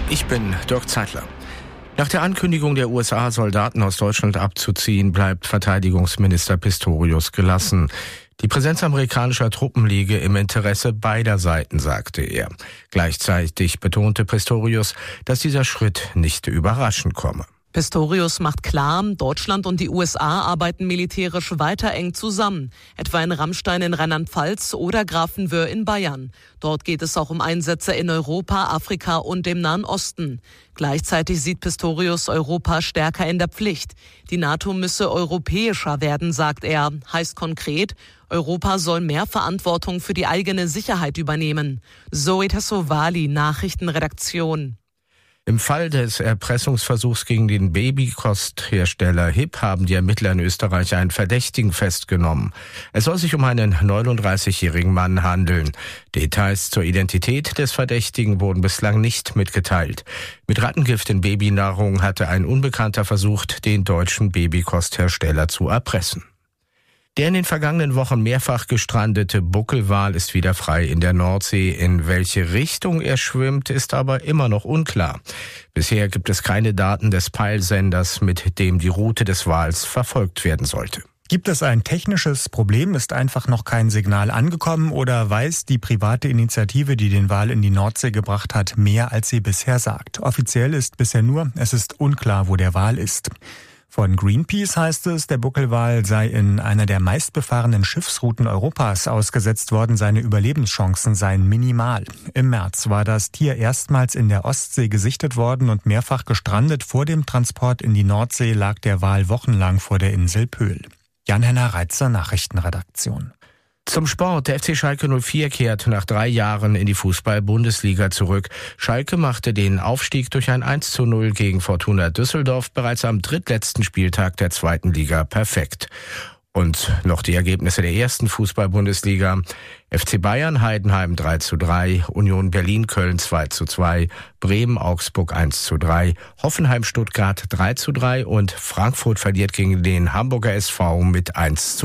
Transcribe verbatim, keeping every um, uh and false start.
Ich bin Dirk Zeitler. Nach der Ankündigung der U S A, Soldaten aus Deutschland abzuziehen, bleibt Verteidigungsminister Pistorius gelassen. Die Präsenz amerikanischer Truppen liege im Interesse beider Seiten, sagte er. Gleichzeitig betonte Pistorius, dass dieser Schritt nicht überraschend komme. Pistorius macht klar, Deutschland und die U S A arbeiten militärisch weiter eng zusammen, etwa in Rammstein in Rheinland-Pfalz oder Grafenwöhr in Bayern. Dort geht es auch um Einsätze in Europa, Afrika und dem Nahen Osten. Gleichzeitig sieht Pistorius Europa stärker in der Pflicht. Die NATO müsse europäischer werden, sagt er. Heißt konkret, Europa soll mehr Verantwortung für die eigene Sicherheit übernehmen. Zoe Tassovali, Nachrichtenredaktion. Im Fall des Erpressungsversuchs gegen den Babykosthersteller H I P haben die Ermittler in Österreich einen Verdächtigen festgenommen. Es soll sich um einen neununddreißigjährigen Mann handeln. Details zur Identität des Verdächtigen wurden bislang nicht mitgeteilt. Mit Rattengift in Babynahrung hatte ein Unbekannter versucht, den deutschen Babykosthersteller zu erpressen. Der in den vergangenen Wochen mehrfach gestrandete Buckelwal ist wieder frei in der Nordsee. In welche Richtung er schwimmt, ist aber immer noch unklar. Bisher gibt es keine Daten des Peilsenders, mit dem die Route des Wals verfolgt werden sollte. Gibt es ein technisches Problem? Ist einfach noch kein Signal angekommen oder weiß die private Initiative, die den Wal in die Nordsee gebracht hat, mehr als sie bisher sagt? Offiziell ist bisher nur, es ist unklar, wo der Wal ist. Von Greenpeace heißt es, der Buckelwal sei in einer der meistbefahrenen Schiffsrouten Europas ausgesetzt worden. Seine Überlebenschancen seien minimal. Im März war das Tier erstmals in der Ostsee gesichtet worden und mehrfach gestrandet. Vor dem Transport in die Nordsee lag der Wal wochenlang vor der Insel Pöhl. Jan-Henner Reitzer, Nachrichtenredaktion. Zum Sport. Der F C Schalke null vier kehrt nach drei Jahren in die Fußball-Bundesliga zurück. Schalke machte den Aufstieg durch ein eins zu null gegen Fortuna Düsseldorf bereits am drittletzten Spieltag der zweiten Liga perfekt. Und noch die Ergebnisse der ersten Fußball-Bundesliga. F C Bayern Heidenheim drei zu drei, Union Berlin Köln zwei zu zwei, Bremen Augsburg eins zu drei, Hoffenheim Stuttgart drei zu drei und Frankfurt verliert gegen den Hamburger S V mit eins zu null.